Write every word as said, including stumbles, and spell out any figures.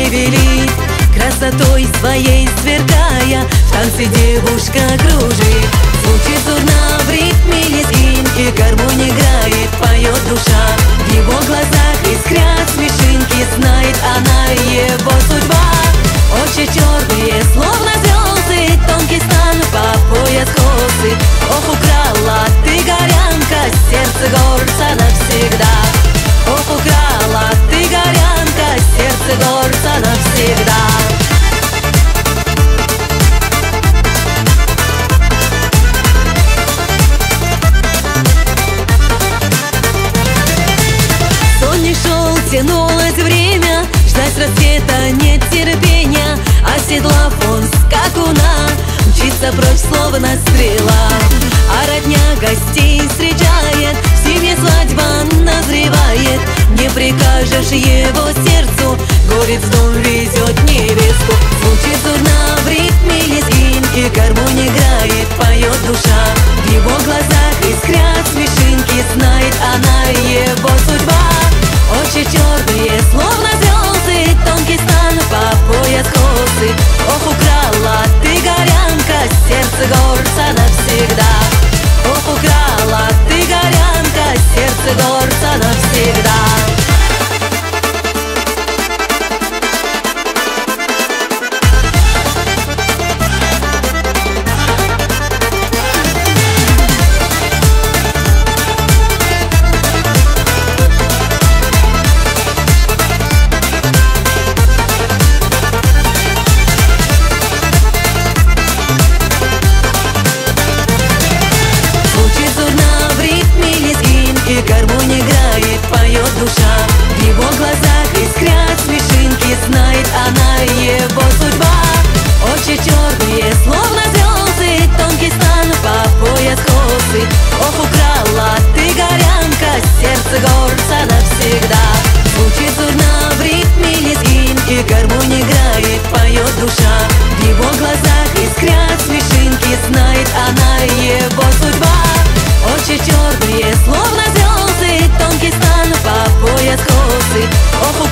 велит, красотой своей сверкая, в танце девушка кружит. Звучит зурна в ритме лезгинки, гармонь играет, поет душа. В его глазах искрят смешинки, знает она его судьба. Очи черные, словно звезды, тонкий стан по пояс косы. Ох, украла ты, горянка, сердце горца навсегда. Ох, украла ты, горянка, сердце горца навсегда. Сон не шел, тянулось время, ждать рассвета нет терпения. Оседлав он скакуна, мчится прочь словно стрела. А родня гостей встречает, в семье свадьба назревает. Не прикажешь его сердцу, горец в дом везет невесту. Звучит зурна в ритме лезгинки, гармонь играет, поет душа. В его глазах искрят смешинки, знает она его судьба. Очи черные, словно звезды, тонкий стан по пояс косы. Ох, украла ты, горянка, сердце горца навсегда. Ох, украла ты, горянка, сердце горца навсегда. Гармонь играет, поет душа. В его глазах искрят смешинки, знает она его судьба. Очи черные, словно звезды, тонкий стан по пояс косы. Ох, украла ты, горянка, сердце горца навсегда. Звучит зурна в ритме лезгинки, гармонь играет, поет душа. В его глазах искрят смешинки, знает она его судьба. Очи черные, словно звезды, тонкий стан по пояс косы. Ох,